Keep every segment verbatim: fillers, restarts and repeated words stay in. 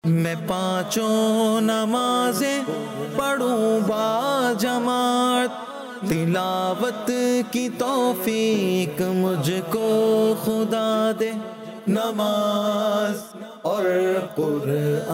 میں پانچوں نمازیں پڑھوں با جماعت، تلاوت کی توفیق مجھ کو خدا دے، نماز اور قرآن۔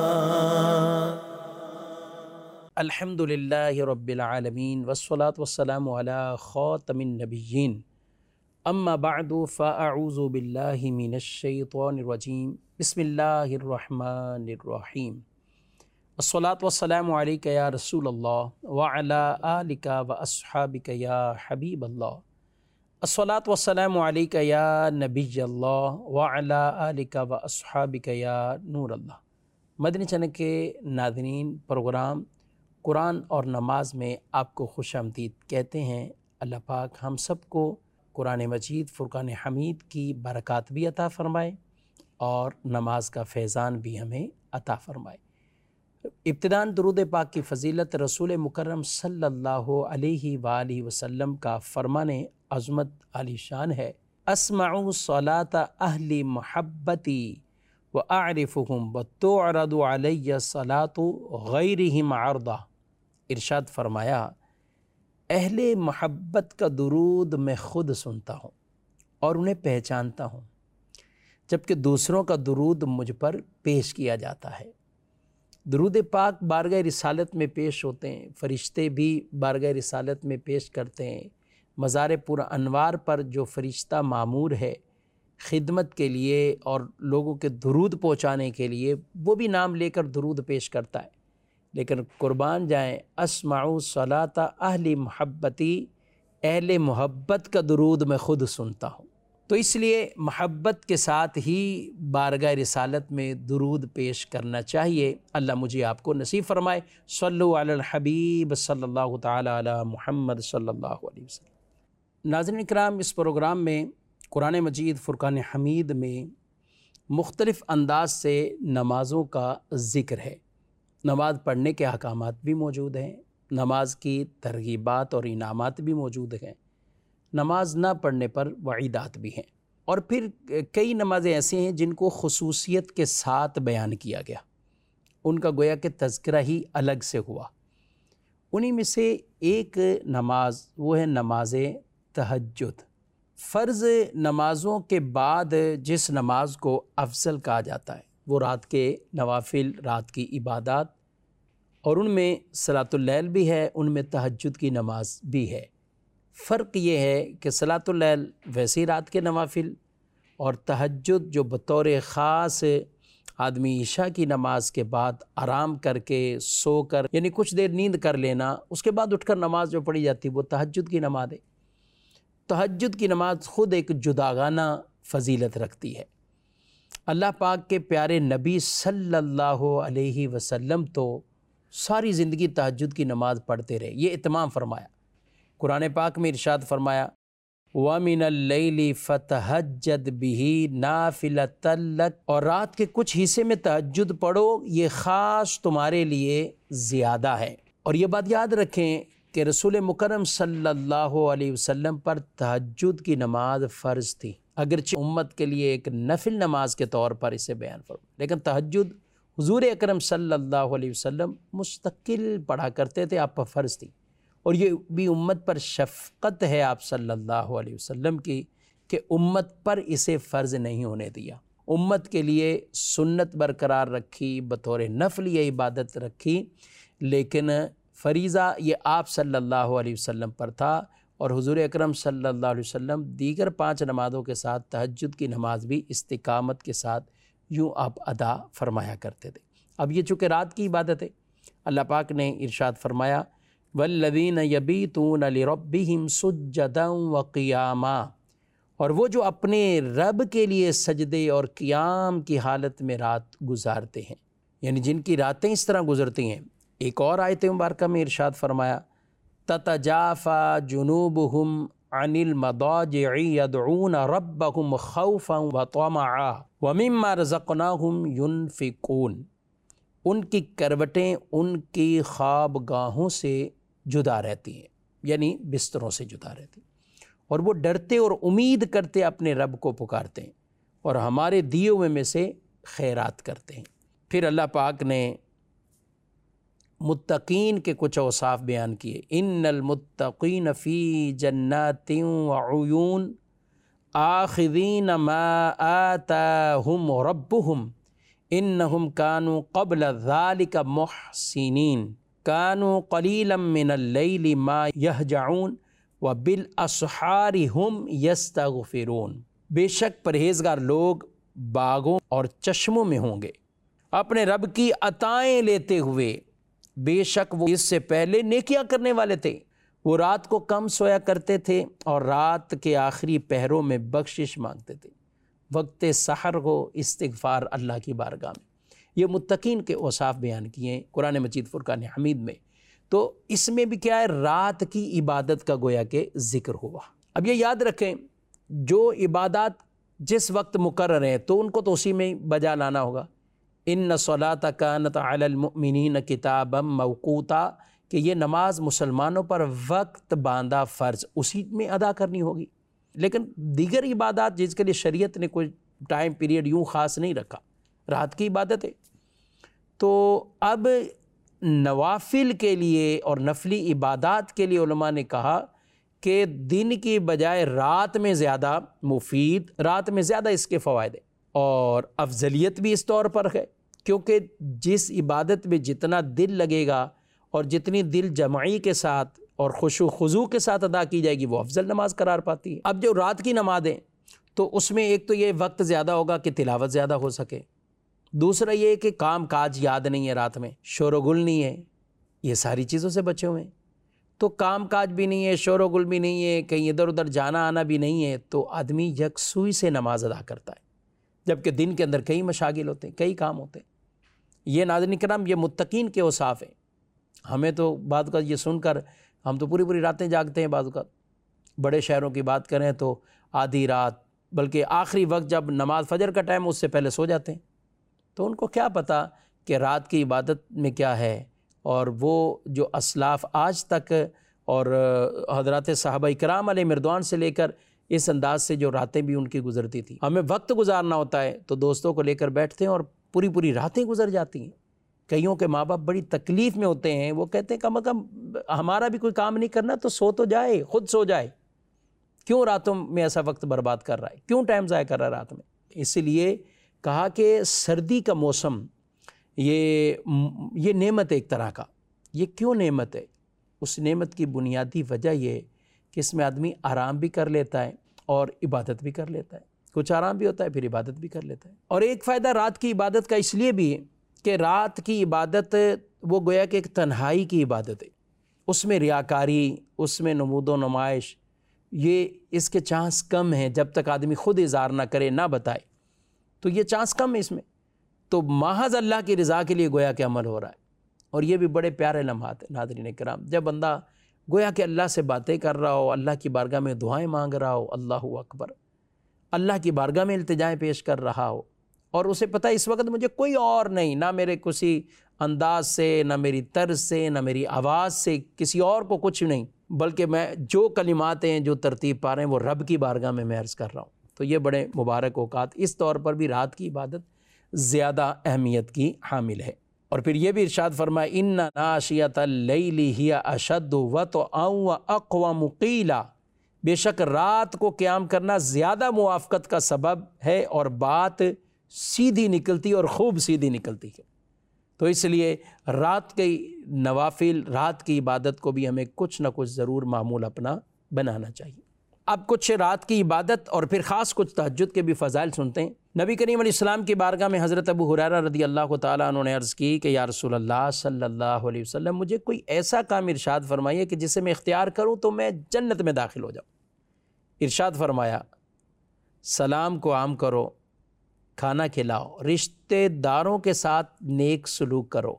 الحمدللہ رب العالمین والصلاة والسلام علی خاتم النبیین، اما بعد فاعوذ باللہ من الشیطان الرجیم، بسم اللہ الرحمن الرحیم۔ الصلاة والسلام علیک یا رسول اللہ وعلی آلک واصحابک یا حبیب اللہ۔ الصلاة والسلام علیک یا نبی اللہ وعلی آلک واصحابک یا نور اللہ۔ مدنی چینل کے ناظرین، پروگرام قرآن اور نماز میں آپ کو خوش آمدید کہتے ہیں۔ اللہ پاک ہم سب کو قرآن مجید فرقان حمید کی برکات بھی عطا فرمائے اور نماز کا فیضان بھی ہمیں عطا فرمائے۔ ابتداً درود پاک کی فضیلت رسول مکرم صلی اللہ علیہ وآلہ وسلم کا فرمان عظمت عالی شان ہے، اسمع صلاة اہل محبتی وَأَعْرِفُهُمْ وَتُعْرَضُ عَلَيَّ صَلَاةُ غَيْرِهِمْ عَرْضًا۔ ارشاد فرمایا، اہل محبت کا درود میں خود سنتا ہوں اور انہیں پہچانتا ہوں، جبکہ دوسروں کا درود مجھ پر پیش کیا جاتا ہے۔ درود پاک بارگاہ رسالت میں پیش ہوتے ہیں، فرشتے بھی بارگاہ رسالت میں پیش کرتے ہیں۔ مزار پر انوار پر جو فرشتہ مامور ہے خدمت کے لیے اور لوگوں کے درود پہنچانے کے لیے، وہ بھی نام لے کر درود پیش کرتا ہے، لیکن قربان جائیں، اسمعوا صلاۃ اہل محبتی، اہل محبت کا درود میں خود سنتا ہوں۔ تو اس لیے محبت کے ساتھ ہی بارگاہ رسالت میں درود پیش کرنا چاہیے۔ اللہ مجھے آپ کو نصیب فرمائے۔ صلو علی الحبیب صلی اللہ تعالی علی محمد صلی اللہ علیہ وسلم۔ ناظرین اکرام، اس پروگرام میں قرآن مجید فرقان حمید میں مختلف انداز سے نمازوں کا ذکر ہے۔ نماز پڑھنے کے احکامات بھی موجود ہیں، نماز کی ترغیبات اور انعامات بھی موجود ہیں، نماز نہ پڑھنے پر وعیدات بھی ہیں، اور پھر کئی نمازیں ایسی ہیں جن کو خصوصیت کے ساتھ بیان کیا گیا، ان کا گویا کہ تذکرہ ہی الگ سے ہوا۔ انہی میں سے ایک نماز وہ ہے نماز تہجد۔ فرض نمازوں کے بعد جس نماز کو افضل کہا جاتا ہے وہ رات کے نوافل، رات کی عبادات، اور ان میں صلاۃ اللیل بھی ہے، ان میں تہجد کی نماز بھی ہے۔ فرق یہ ہے کہ صلاۃ اللیل ویسی رات کے نوافل، اور تہجد جو بطور خاص آدمی عشاء کی نماز کے بعد آرام کر کے سو کر، یعنی کچھ دیر نیند کر لینا، اس کے بعد اٹھ کر نماز جو پڑھی جاتی وہ تہجد کی نماز ہے۔ تہجد کی نماز خود ایک جداگانہ فضیلت رکھتی ہے۔ اللہ پاک کے پیارے نبی صلی اللہ علیہ وسلم تو ساری زندگی تہجد کی نماز پڑھتے رہے، یہ اہتمام فرمایا۔ قرآن پاک میں ارشاد فرمایا، وَمِنَ اللَّيْلِ فَتَہَجَّدْ بِهِ نَافِلَةً لَكَ، اور رات کے کچھ حصے میں تہجد پڑھو، یہ خاص تمہارے لیے زیادہ ہے۔ اور یہ بات یاد رکھیں کہ رسول مکرم صلی اللہ علیہ وسلم پر تہجد کی نماز فرض تھی، اگرچہ امت کے لیے ایک نفل نماز کے طور پر اسے بیان فرمایا، لیکن تہجد حضور اکرم صلی اللہ علیہ وسلم مستقل پڑھا کرتے تھے، آپ پر فرض تھی۔ اور یہ بھی امت پر شفقت ہے آپ صلی اللہ علیہ وسلم کی کہ امت پر اسے فرض نہیں ہونے دیا، امت کے لیے سنت برقرار رکھی، بطور نفل یہ عبادت رکھی، لیکن فریضہ یہ آپ صلی اللہ علیہ وسلم پر تھا۔ اور حضور اکرم صلی اللہ علیہ وسلم دیگر پانچ نمازوں کے ساتھ تہجد کی نماز بھی استقامت کے ساتھ یوں آپ ادا فرمایا کرتے تھے۔ اب یہ چونکہ رات کی عبادت ہے، اللہ پاک نے ارشاد فرمایا، وَالَّذِينَ يَبِيتُونَ لِرَبِّهِمْ سُجَّدًا وَقِيَامًا، اور وہ جو اپنے رب کے لیے سجدے اور قیام کی حالت میں رات گزارتے ہیں، یعنی جن کی راتیں اس طرح گزرتی ہیں۔ ایک اور آیت مبارکہ میں ارشاد فرمایا، تَتَجَافَى جُنُوبُهُمْ عَنِ الْمَضَاجِعِ يَدْعُونَ رَبَّهُمْ خَوْفًا وَطَمَعًا وَمِمَّا رَزَقْنَاهُمْ يُنْفِقُونَ، ان کی کروٹیں ان کی خواب گاہوں سے جدا رہتی ہیں، یعنی بستروں سے جدا رہتی ہیں، اور وہ ڈرتے اور امید کرتے اپنے رب کو پکارتے ہیں اور ہمارے دیے ہوئے میں سے خیرات کرتے ہیں۔ پھر اللہ پاک نے متقین کے کچھ اوصاف بیان کیے، ان المتقین فی جنات وعیون آخذین ما آتاہم ربہم انہم کانوا قبل ذالک محسنین کانوا قلیلا من اللیل ما یہجعون وبالاسحار ہم یستغفرون۔ بے شک پرہیزگار لوگ باغوں اور چشموں میں ہوں گے اپنے رب کی عطائیں لیتے ہوئے، بے شک وہ اس سے پہلے نیکیاں کرنے والے تھے، وہ رات کو کم سویا کرتے تھے اور رات کے آخری پہروں میں بخشش مانگتے تھے، وقت سحر کو استغفار اللہ کی بارگاہ میں۔ یہ متقین کے اوصاف بیان کیے ہیں قرآن مجید فرقان حمید میں۔ تو اس میں بھی کیا ہے، رات کی عبادت کا گویا کہ ذکر ہوا۔ اب یہ یاد رکھیں جو عبادات جس وقت مقرر ہیں تو ان کو تو اسی میں بجا لانا ہوگا۔ ان الصلاۃ کانت علی المؤمنین کتابا موقوتا، کہ یہ نماز مسلمانوں پر وقت باندھا فرض اسی میں ادا کرنی ہوگی۔ لیکن دیگر عبادات جس کے لیے شریعت نے کوئی ٹائم پیریڈ یوں خاص نہیں رکھا، رات کی عبادت ہے۔ تو اب نوافل کے لیے اور نفلی عبادات کے لیے علماء نے کہا کہ دن کی بجائے رات میں زیادہ مفید، رات میں زیادہ اس کے فوائد ہیں، اور افضلیت بھی اس طور پر ہے کیونکہ جس عبادت میں جتنا دل لگے گا اور جتنی دل جمعی کے ساتھ اور خشوع خضوع کے ساتھ ادا کی جائے گی وہ افضل نماز قرار پاتی ہے۔ اب جو رات کی نمازیں تو اس میں ایک تو یہ وقت زیادہ ہوگا کہ تلاوت زیادہ ہو سکے، دوسرا یہ کہ کام کاج یاد نہیں ہے، رات میں شور و گل نہیں ہے، یہ ساری چیزوں سے بچے ہوئے ہیں۔ تو کام کاج بھی نہیں ہے، شور و گل بھی نہیں ہے، کہیں ادھر ادھر جانا آنا بھی نہیں ہے، تو آدمی یکسوئی سے نماز ادا کرتا ہے، جبکہ دن کے اندر کئی مشاغل ہوتے ہیں، کئی کام ہوتے ہیں۔ یہ ناظرین کرام یہ متقین کے اوصاف ہیں۔ ہمیں تو بعض اوقات یہ سن کر ہم تو پوری پوری راتیں جاگتے ہیں، بعض اوقات بڑے شہروں کی بات کریں تو آدھی رات، بلکہ آخری وقت جب نماز فجر کا ٹائم اس سے پہلے سو جاتے ہیں۔ تو ان کو کیا پتہ کہ رات کی عبادت میں کیا ہے، اور وہ جو اسلاف آج تک اور حضرات صحابہ کرام علیہ مردوان سے لے کر اس انداز سے جو راتیں بھی ان کی گزرتی تھی، ہمیں وقت گزارنا ہوتا ہے تو دوستوں کو لے کر بیٹھتے ہیں اور پوری پوری راتیں گزر جاتی ہیں۔ کئیوں کے ماں باپ بڑی تکلیف میں ہوتے ہیں، وہ کہتے ہیں کم از کم ہمارا بھی کوئی کام نہیں کرنا تو سو تو جائے، خود سو جائے، کیوں راتوں میں ایسا وقت برباد کر رہا ہے، کیوں ٹائم ضائع کر رہا ہے رات میں۔ اس لیے کہا کہ سردی کا موسم یہ یہ نعمت ہے ایک طرح کا۔ یہ کیوں نعمت ہے؟ اس نعمت کی بنیادی وجہ یہ ہے کہ اس میں آدمی آرام بھی کر لیتا ہے اور عبادت بھی کر لیتا ہے، کچھ آرام بھی ہوتا ہے پھر عبادت بھی کر لیتا ہے۔ اور ایک فائدہ رات کی عبادت کا اس لیے بھی ہے کہ رات کی عبادت وہ گویا کہ ایک تنہائی کی عبادت ہے، اس میں ریاکاری، اس میں نمود و نمائش، یہ اس کے چانس کم ہیں جب تک آدمی خود اظہار نہ کرے، نہ بتائے، تو یہ چانس کم ہے اس میں۔ تو محض اللہ کی رضا کے لیے گویا کہ عمل ہو رہا ہے، اور یہ بھی بڑے پیارے لمحات ہیں ناظرین کرام، جب بندہ گویا کہ اللہ سے باتیں کر رہا ہو، اللہ کی بارگاہ میں دعائیں مانگ رہا ہو، اللہ اکبر، اللہ کی بارگاہ میں التجائیں پیش کر رہا ہو، اور اسے پتہ اس وقت مجھے کوئی اور نہیں، نہ میرے کسی انداز سے، نہ میری طرز سے، نہ میری آواز سے، کسی اور کو کچھ نہیں، بلکہ میں جو کلمات ہیں جو ترتیب پا رہے ہیں وہ رب کی بارگاہ میں میں عرض کر رہا ہوں۔ تو یہ بڑے مبارک اوقات، اس طور پر بھی رات کی عبادت زیادہ اہمیت کی حامل ہے۔ اور پھر یہ بھی ارشاد فرمایا ان ناشیۃ اللیل ہی اشد وطئا واقوم قیلا، بے شک رات کو قیام کرنا زیادہ موافقت کا سبب ہے اور بات سیدھی نکلتی اور خوب سیدھی نکلتی ہے۔ تو اس لیے رات کی نوافل، رات کی عبادت کو بھی ہمیں کچھ نہ کچھ ضرور معمول اپنا بنانا چاہیے۔ اب کچھ رات کی عبادت اور پھر خاص کچھ تہجد کے بھی فضائل سنتے ہیں۔ نبی کریم علیہ السلام کی بارگاہ میں حضرت ابو ہریرہ رضی اللہ تعالیٰ عنہ نے عرض کی کہ یا رسول اللہ صلی اللہ علیہ وسلم، مجھے کوئی ایسا کام ارشاد فرمائیے کہ جسے میں اختیار کروں تو میں جنت میں داخل ہو جاؤں۔ ارشاد فرمایا سلام کو عام کرو، کھانا کھلاؤ، رشتہ داروں کے ساتھ نیک سلوک کرو،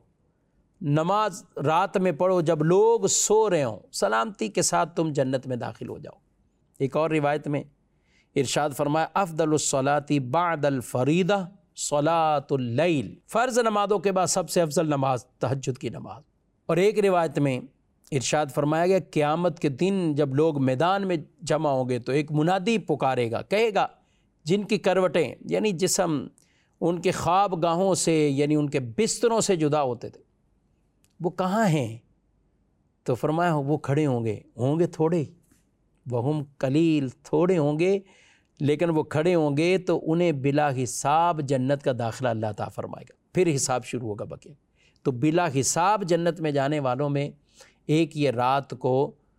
نماز رات میں پڑھو جب لوگ سو رہے ہوں، سلامتی کے ساتھ تم جنت میں داخل ہو جاؤ۔ ایک اور روایت میں ارشاد فرمایا افضل الصلاۃ بعد الفریضہ صلاۃ اللیل، فرض نمازوں کے بعد سب سے افضل نماز تہجد کی نماز۔ اور ایک روایت میں ارشاد فرمایا گیا قیامت کے دن جب لوگ میدان میں جمع ہوں گے تو ایک منادی پکارے گا، کہے گا جن کی کروٹیں یعنی جسم ان کے خواب گاہوں سے یعنی ان کے بستروں سے جدا ہوتے تھے، وہ کہاں ہیں؟ تو فرمایا وہ کھڑے ہوں گے، ہوں گے تھوڑے، وہم قلیل، تھوڑے ہوں گے لیکن وہ کھڑے ہوں گے تو انہیں بلا حساب جنت کا داخلہ اللہ تعالیٰ فرمائے گا، پھر حساب شروع ہوگا بقیہ۔ تو بلا حساب جنت میں جانے والوں میں ایک یہ رات کو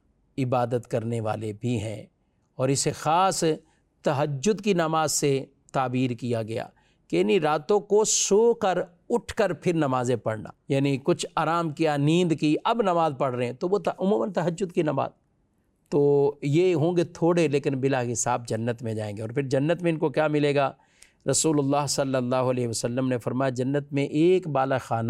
عبادت کرنے والے بھی ہیں، اور اسے خاص تہجد کی نماز سے تعبیر کیا گیا کہ یعنی راتوں کو سو کر اٹھ کر پھر نمازیں پڑھنا، یعنی کچھ آرام کیا، نیند کی، اب نماز پڑھ رہے ہیں تو وہ عموماً تہجد کی نماز۔ تو یہ ہوں گے تھوڑے لیکن بلا حساب جنت میں جائیں گے، اور پھر جنت میں ان کو کیا ملے گا؟ رسول اللہ صلی اللہ علیہ وسلم نے فرمایا جنت میں ایک بالا خانہ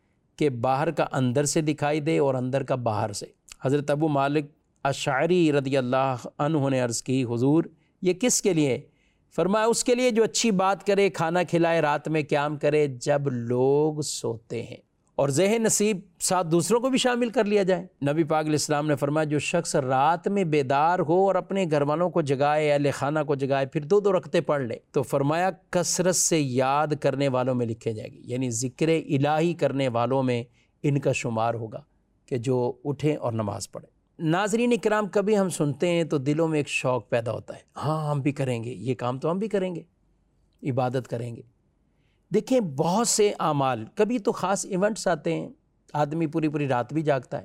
کہ باہر کا اندر سے دکھائی دے اور اندر کا باہر سے۔ حضرت ابو مالک اشعری رضی اللہ عنہ نے عرض کی حضور یہ کس کے لیے؟ فرمایا اس کے لیے جو اچھی بات کرے، کھانا کھلائے، رات میں قیام کرے جب لوگ سوتے ہیں، اور ذہن نصیب ساتھ دوسروں کو بھی شامل کر لیا جائے۔ نبی پاک علیہ السلام نے فرمایا جو شخص رات میں بیدار ہو اور اپنے گھر والوں کو جگائے، اہل خانہ کو جگائے، پھر دو دو رکعتیں پڑھ لے تو فرمایا کثرت سے یاد کرنے والوں میں لکھے جائے گی، یعنی ذکر الہی کرنے والوں میں ان کا شمار ہوگا کہ جو اٹھیں اور نماز پڑھیں۔ ناظرین اکرام، کبھی ہم سنتے ہیں تو دلوں میں ایک شوق پیدا ہوتا ہے، ہاں ہم بھی کریں گے، یہ کام تو ہم بھی کریں گے، عبادت کریں گے۔ دیکھیں بہت سے اعمال، کبھی تو خاص ایونٹس آتے ہیں، آدمی پوری پوری رات بھی جاگتا ہے،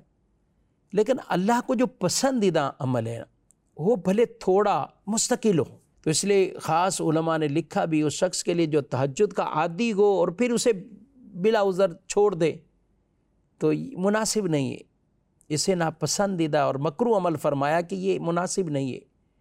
لیکن اللہ کو جو پسندیدہ عمل ہے وہ بھلے تھوڑا مستقل ہو، تو اس لیے خاص علماء نے لکھا بھی اس شخص کے لیے جو تہجد کا عادی ہو اور پھر اسے بلا عذر چھوڑ دے تو مناسب نہیں ہے، اسے ناپسندیدہ اور مکروہ عمل فرمایا کہ یہ مناسب نہیں ہے۔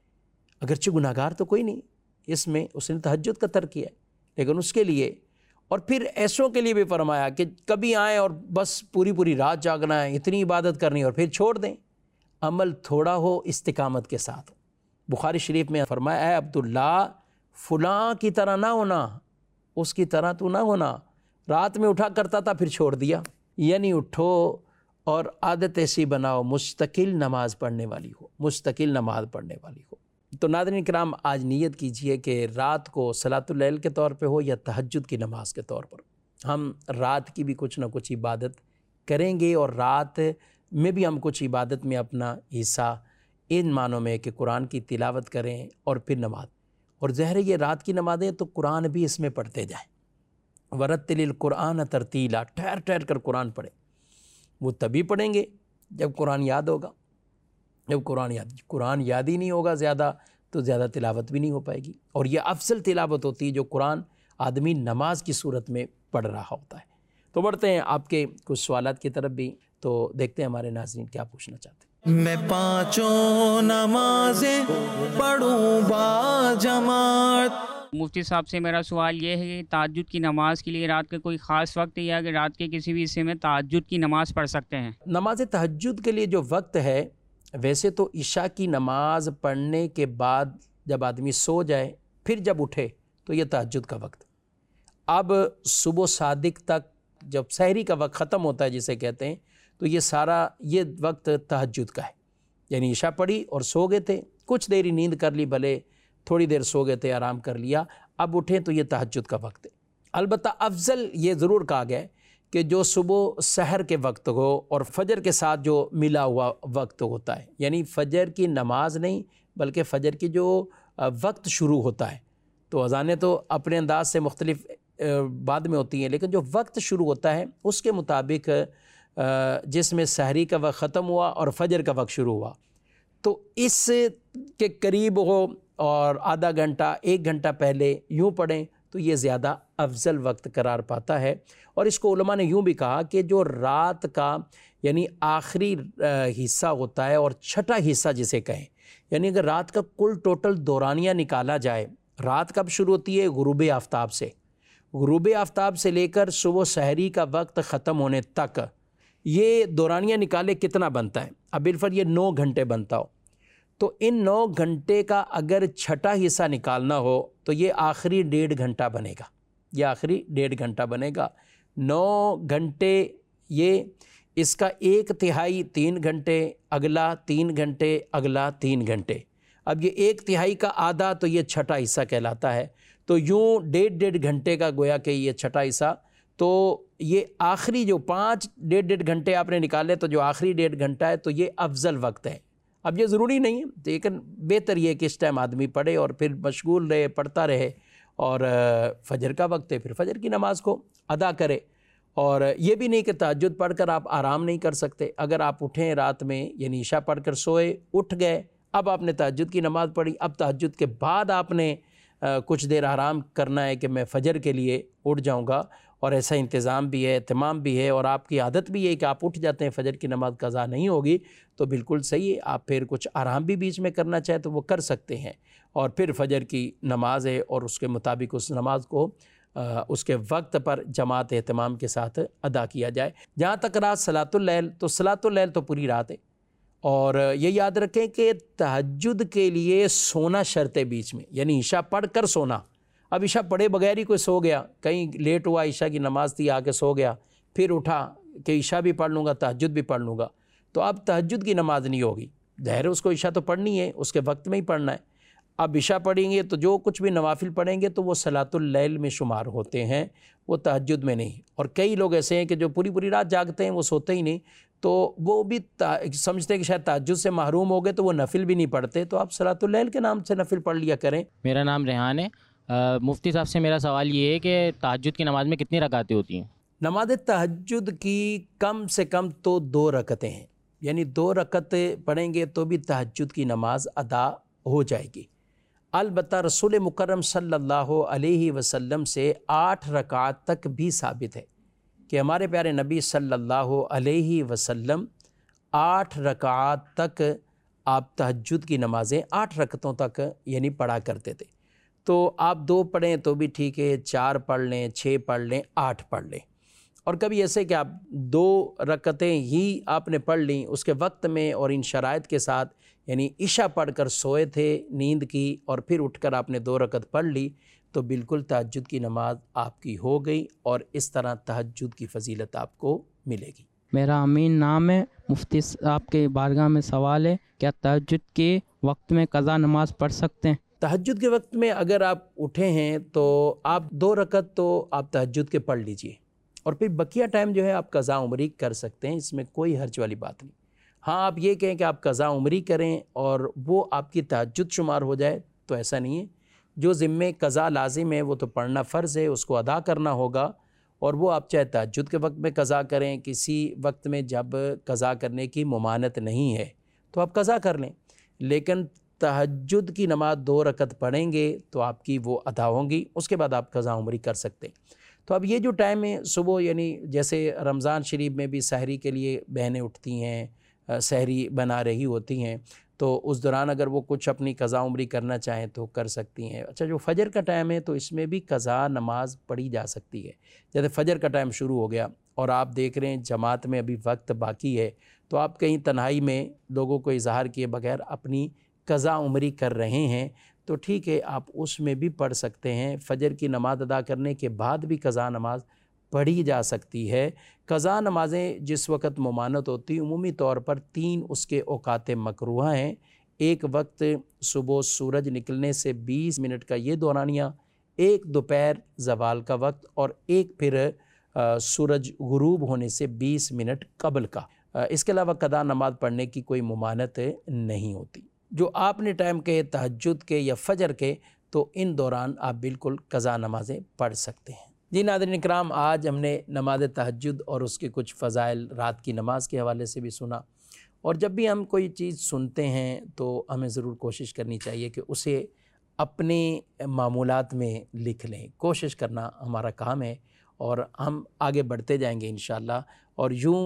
اگرچہ گناہ گار تو کوئی نہیں اس میں، اس نے تہجد کا ترک کیا ہے، لیکن اس کے لیے، اور پھر ایسوں کے لیے بھی فرمایا کہ کبھی آئیں اور بس پوری پوری رات جاگنا ہے، اتنی عبادت کرنی ہے اور پھر چھوڑ دیں۔ عمل تھوڑا ہو، استقامت کے ساتھ ہو۔ بخاری شریف میں فرمایا اے عبداللہ فلاں کی طرح نہ ہونا، اس کی طرح تو نہ ہونا، رات میں اٹھا کرتا تھا پھر چھوڑ دیا، یعنی اٹھو اور عادت ایسی بناؤ مستقل نماز پڑھنے والی ہو، مستقل نماز پڑھنے والی ہو۔ تو ناظرین کرام آج نیت کیجئے کہ رات کو صلاۃ اللیل کے طور پہ ہو یا تہجد کی نماز کے طور پر ہم رات کی بھی کچھ نہ کچھ عبادت کریں گے، اور رات میں بھی ہم کچھ عبادت میں اپنا حصہ ان معنوں میں کہ قرآن کی تلاوت کریں اور پھر نماز، اور ظاہر یہ رات کی نمازیں تو قرآن بھی اس میں پڑھتے جائیں، ورتل القرآن ترتیلا، ٹھہر ٹھہر کر قرآن پڑھیں۔ وہ تبھی پڑھیں گے جب قرآن یاد ہوگا، جب قرآن یاد قرآن یاد ہی نہیں ہوگا زیادہ تو زیادہ تلاوت بھی نہیں ہو پائے گی، اور یہ افضل تلاوت ہوتی ہے جو قرآن آدمی نماز کی صورت میں پڑھ رہا ہوتا ہے۔ تو بڑھتے ہیں آپ کے کچھ سوالات کی طرف بھی، تو دیکھتے ہیں ہمارے ناظرین کیا پوچھنا چاہتے ہیں۔ میں پانچوں نمازیں پڑھوں با جماعت۔ مفتی صاحب سے میرا سوال یہ ہے کہ تہجد کی نماز کے لیے رات کا کوئی خاص وقت ہے یا کہ رات کے کسی بھی حصے میں تہجد کی نماز پڑھ سکتے ہیں؟ نماز تہجد کے لیے جو وقت ہے ویسے تو عشاء کی نماز پڑھنے کے بعد جب آدمی سو جائے پھر جب اٹھے تو یہ تہجد کا وقت۔ اب صبح صادق تک جب سحری کا وقت ختم ہوتا ہے جسے کہتے ہیں، تو یہ سارا یہ وقت تہجد کا ہے، یعنی عشاء پڑھی اور سو گئے تھے، کچھ دیر نیند کر لی، بھلے تھوڑی دیر سو گئے تھے، آرام کر لیا، اب اٹھیں تو یہ تہجد کا وقت ہے۔ البتہ افضل یہ ضرور کہا گیا ہے کہ جو صبح سحر کے وقت ہو اور فجر کے ساتھ جو ملا ہوا وقت ہوتا ہے، یعنی فجر کی نماز نہیں بلکہ فجر کی جو وقت شروع ہوتا ہے، تو اذانیں تو اپنے انداز سے مختلف بعد میں ہوتی ہیں، لیکن جو وقت شروع ہوتا ہے اس کے مطابق جس میں سحری کا وقت ختم ہوا اور فجر کا وقت شروع ہوا تو اس کے قریب ہو اور آدھا گھنٹہ ایک گھنٹہ پہلے یوں پڑھیں تو یہ زیادہ افضل وقت قرار پاتا ہے۔ اور اس کو علماء نے یوں بھی کہا کہ جو رات کا یعنی آخری حصہ ہوتا ہے اور چھٹا حصہ جسے کہیں، یعنی اگر رات کا کل ٹوٹل دورانیہ نکالا جائے، رات کب شروع ہوتی ہے؟ غروب آفتاب سے، غروب آفتاب سے لے کر صبح سحری کا وقت ختم ہونے تک یہ دورانیہ نکالے کتنا بنتا ہے؟ اب بالفرض یہ نو گھنٹے بنتا ہو تو ان نو گھنٹے کا اگر چھٹا حصہ نکالنا ہو تو یہ آخری ڈیڑھ گھنٹہ بنے گا، یہ آخری ڈیڑھ گھنٹہ بنے گا۔ نو گھنٹے یہ اس کا ایک تہائی تین گھنٹے، اگلا تین گھنٹے، اگلا تین گھنٹے، اب یہ ایک تہائی کا آدھا تو یہ چھٹا حصہ کہلاتا ہے۔ تو یوں ڈیڑھ ڈیڑھ گھنٹے کا گویا کہ یہ چھٹا حصہ، تو یہ آخری جو پانچ ڈیڑھ ڈیڑھ گھنٹے آپ نے نکالے تو جو آخری ڈیڑھ گھنٹہ ہے تو یہ افضل وقت ہے۔ اب یہ ضروری نہیں ہے، لیکن بہتر یہ کہ اس ٹائم آدمی پڑھے اور پھر مشغول رہے، پڑھتا رہے، اور فجر کا وقت ہے پھر فجر کی نماز کو ادا کرے۔ اور یہ بھی نہیں کہ تہجد پڑھ کر آپ آرام نہیں کر سکتے۔ اگر آپ اٹھیں رات میں، یعنی عشاء پڑھ کر سوئے، اٹھ گئے، اب آپ نے تہجد کی نماز پڑھی، اب تہجد کے بعد آپ نے کچھ دیر آرام کرنا ہے کہ میں فجر کے لیے اٹھ جاؤں گا، اور ایسا انتظام بھی ہے، اہتمام بھی ہے، اور آپ کی عادت بھی ہے کہ آپ اٹھ جاتے ہیں، فجر کی نماز قضا نہیں ہوگی، تو بالکل صحیح ہے۔ آپ پھر کچھ آرام بھی بیچ میں کرنا چاہے تو وہ کر سکتے ہیں، اور پھر فجر کی نماز ہے اور اس کے مطابق اس نماز کو اس کے وقت پر جماعت اہتمام کے ساتھ ادا کیا جائے۔ جہاں تک رات صلاۃ اللیل، تو صلاۃ اللیل تو پوری رات ہے، اور یہ یاد رکھیں کہ تہجد کے لیے سونا شرط ہے بیچ میں، یعنی عشاء پڑھ کر سونا۔ اب عشاء پڑھے بغیر ہی کوئی سو گیا، کہیں لیٹ ہوا، عشاء کی نماز تھی، آ کے سو گیا، پھر اٹھا کہ عشاء بھی پڑھ لوں گا، تہجد بھی پڑھ لوں گا، تو اب تہجد کی نماز نہیں ہوگی۔ ظاہر ہے اس کو عشاء تو پڑھنی ہے، اس کے وقت میں ہی پڑھنا ہے۔ اب عشاء پڑھیں گے تو جو کچھ بھی نوافل پڑھیں گے تو وہ صلاۃ اللیل میں شمار ہوتے ہیں، وہ تہجد میں نہیں۔ اور کئی لوگ ایسے ہیں کہ جو پوری پوری رات جاگتے ہیں، وہ سوتے ہی نہیں، تو وہ بھی سمجھتے ہیں کہ شاید تہجد سے محروم ہو گئے تو وہ نفل بھی نہیں پڑھتے، تو آپ صلاۃ اللیل کے نام سے نفل پڑھ لیا کریں۔ میرا نام ریحان ہے۔ مفتی صاحب سے میرا سوال یہ ہے کہ تہجد کی نماز میں کتنی رکعتیں ہوتی ہیں؟ نماز تہجد کی کم سے کم تو دو رکعتیں ہیں، یعنی دو رکعتیں پڑھیں گے تو بھی تہجد کی نماز ادا ہو جائے گی۔ البتہ رسول مکرم صلی اللہ علیہ وسلم سے آٹھ رکعت تک بھی ثابت ہے کہ ہمارے پیارے نبی صلی اللہ علیہ وسلم آٹھ رکعت تک آپ تہجد کی نمازیں آٹھ رکعتوں تک یعنی پڑھا کرتے تھے۔ تو آپ دو پڑھیں تو بھی ٹھیک ہے، چار پڑھ لیں، چھ پڑھ لیں، آٹھ پڑھ لیں، اور کبھی ایسے کہ آپ دو رکعتیں ہی آپ نے پڑھ لیں اس کے وقت میں اور ان شرائط کے ساتھ، یعنی عشاء پڑھ کر سوئے تھے نیند کی اور پھر اٹھ کر آپ نے دو رکعت پڑھ لی، تو بالکل تہجد کی نماز آپ کی ہو گئی، اور اس طرح تہجد کی فضیلت آپ کو ملے گی۔ میرا امین نام ہے۔ مفتی صاحب کے بارگاہ میں سوال ہے، کیا تہجد کے وقت میں قضا نماز پڑھ سکتے ہیں؟ تہجد کے وقت میں اگر آپ اٹھے ہیں تو آپ دو رکعت تو آپ تہجد کے پڑھ لیجئے، اور پھر بقیہ ٹائم جو ہے آپ قضا عمری کر سکتے ہیں، اس میں کوئی حرج والی بات نہیں۔ ہاں آپ یہ کہیں کہ آپ قضا عمری کریں اور وہ آپ کی تہجد شمار ہو جائے تو ایسا نہیں ہے۔ جو ذمے قضا لازم ہے وہ تو پڑھنا فرض ہے، اس کو ادا کرنا ہوگا، اور وہ آپ چاہے تہجد کے وقت میں قضا کریں، کسی وقت میں جب قضا کرنے کی ممانعت نہیں ہے تو آپ قضا کر لیں، لیکن تہجد کی نماز دو رکعت پڑھیں گے تو آپ کی وہ ادا ہوں گی، اس کے بعد آپ قضا عمری کر سکتے ہیں۔ تو اب یہ جو ٹائم ہے صبح، یعنی جیسے رمضان شریف میں بھی سحری کے لیے بہنیں اٹھتی ہیں، سحری بنا رہی ہوتی ہیں، تو اس دوران اگر وہ کچھ اپنی قضا عمری کرنا چاہیں تو کر سکتی ہیں۔ اچھا، جو فجر کا ٹائم ہے تو اس میں بھی قضا نماز پڑھی جا سکتی ہے۔ جیسے فجر کا ٹائم شروع ہو گیا اور آپ دیکھ رہے ہیں جماعت میں ابھی وقت باقی ہے، تو آپ کہیں تنہائی میں لوگوں کو اظہار کیے بغیر اپنی قضا عمری کر رہے ہیں، تو ٹھیک ہے، آپ اس میں بھی پڑھ سکتے ہیں۔ فجر کی نماز ادا کرنے کے بعد بھی قضا نماز پڑھی جا سکتی ہے۔ قضا نمازیں جس وقت ممانعت ہوتی، عمومی طور پر تین اس کے اوقات مکروہ ہیں۔ ایک وقت صبح سورج نکلنے سے بیس منٹ کا یہ دورانیہ، ایک دوپہر زوال کا وقت، اور ایک پھر سورج غروب ہونے سے بیس منٹ قبل کا۔ اس کے علاوہ قضا نماز پڑھنے کی کوئی ممانعت نہیں ہوتی۔ جو آپ نے ٹائم کے تہجد کے یا فجر کے، تو ان دوران آپ بالکل قضا نمازیں پڑھ سکتے ہیں۔ جی ناظرین اکرام، آج ہم نے نماز تہجد اور اس کے کچھ فضائل رات کی نماز کے حوالے سے بھی سنا، اور جب بھی ہم کوئی چیز سنتے ہیں تو ہمیں ضرور کوشش کرنی چاہیے کہ اسے اپنے معمولات میں لکھ لیں۔ کوشش کرنا ہمارا کام ہے، اور ہم آگے بڑھتے جائیں گے انشاءاللہ، اور یوں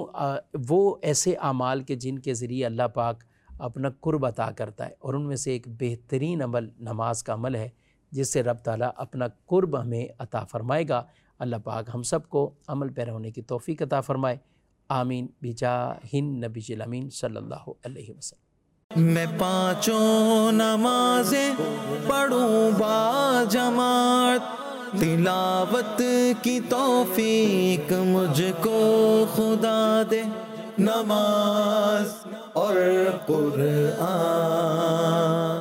وہ ایسے اعمال کے جن کے ذریعے اللہ پاک اپنا قرب عطا کرتا ہے، اور ان میں سے ایک بہترین عمل نماز کا عمل ہے، جس سے رب تعالیٰ اپنا قرب ہمیں عطا فرمائے گا۔ اللہ پاک ہم سب کو عمل پیرا ہونے کی توفیق عطا فرمائے، آمین بجاہ النبی الامین صلی اللہ علیہ وسلم۔ میں پانچوں نمازیں پڑھوں با جماعت، تلاوت کی توفیق مجھ کو خدا دے، نماز اور قرآن